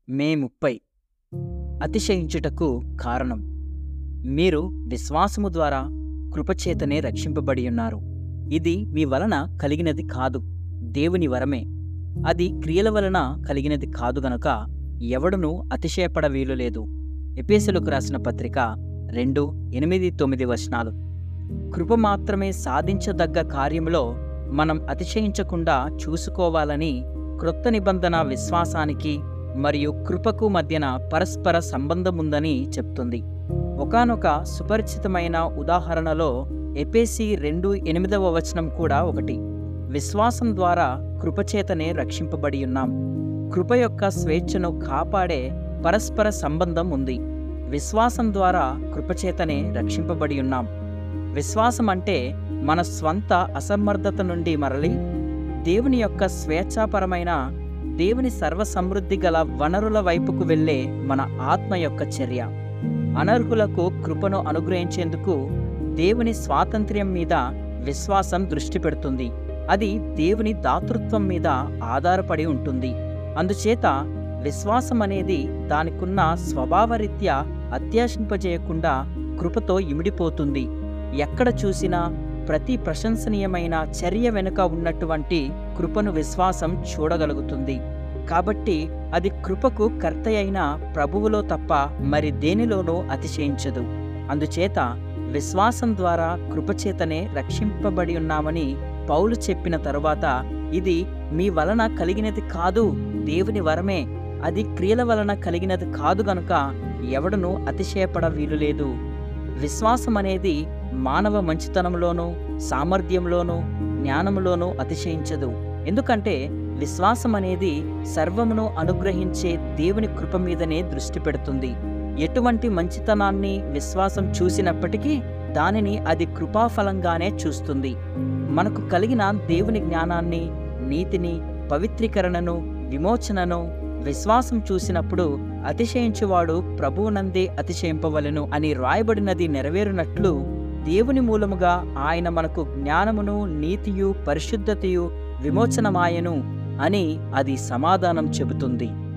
మే 30 అతిశయించుటకు కారణం. మీరు విశ్వాసము ద్వారా కృపచేతనే రక్షింపబడియున్నారు. ఇది మీ వలన కలిగినది కాదు, దేవుని వరమే. అది క్రియల వలన కలిగినది కాదు గనుక ఎవడునూ అతిశయపడ వీలులేదు. ఎఫెసీయులకు రాసిన పత్రిక 2:8-9 కృప మాత్రమే సాధించదగ్గ కార్యములో మనం అతిశయించకుండా చూసుకోవాలని క్రొత్త నిబంధన విశ్వాసానికి మరియు కృపకు మధ్యన పరస్పర సంబంధముందని చెప్తుంది. ఒకానొక సుపరిచితమైన ఉదాహరణలో ఎఫెసీ 2:8 కూడా ఒకటి. విశ్వాసం ద్వారా కృపచేతనే రక్షింపబడి ఉన్నాం. కృప యొక్క స్వేచ్ఛను కాపాడే పరస్పర సంబంధం ఉంది. విశ్వాసం ద్వారా కృపచేతనే రక్షింపబడి ఉన్నాం. విశ్వాసం అంటే మన స్వంత అసమర్థత నుండి మరలి దేవుని యొక్క స్వేచ్ఛాపరమైన, దేవుని సర్వసమృద్ధి గల వనరుల వైపుకు వెళ్ళే మన ఆత్మ యొక్క చర్య. అనర్హులకు కృపను అనుగ్రహించేందుకు దేవుని స్వాతంత్ర్యం మీద విశ్వాసం దృష్టి పెడుతుంది. అది దేవుని దాతృత్వం మీద ఆధారపడి ఉంటుంది. అందుచేత విశ్వాసం అనేది దానికున్న స్వభావరీత్యా అత్యాశింపజేయకుండా కృపతో ఇమిడిపోతుంది. ఎక్కడ చూసినా ప్రతి ప్రశంసనీయమైన చర్య వెనుక ఉన్నటువంటి కృపను విశ్వాసం చూడగలుగుతుంది. కాబట్టి అది కృపకు కర్తయైన ప్రభువులో తప్ప మరి దేనిలోనూ అతిశయించదు. అందుచేత విశ్వాసం ద్వారా కృపచేతనే రక్షింపబడి ఉన్నామని పౌలు చెప్పిన తరువాత, ఇది మీ వలన కలిగినది కాదు, దేవుని వరమే. అది క్రియల వలన కలిగినది కాదు గనుక ఎవడునూ అతిశయపడ వీలులేదు. విశ్వాసం అనేది మానవ మంచితనంలోనూ, సామర్థ్యంలోనూ, జ్ఞానంలోనూ అతిశయించదు. ఎందుకంటే విశ్వాసం అనేది సర్వమును అనుగ్రహించే దేవుని కృప మీదనే దృష్టి పెడుతుంది. ఎటువంటి మంచితనాన్ని విశ్వాసం చూసినప్పటికీ దానిని అది కృపాఫలంగానే చూస్తుంది. మనకు కలిగిన దేవుని జ్ఞానాన్ని, నీతిని, పవిత్రీకరణను, విమోచనను విశ్వాసం చూసినప్పుడు అతిశయించువాడు ప్రభువునందే అతిశయింపవలెను అని రాయబడినది నెరవేరునట్లు దేవుని మూలముగా ఆయన మనకు జ్ఞానమును, నీతియు, పరిశుద్ధతయు, విమోచనమాయెను అని అది సమాధానం చెబుతుంది.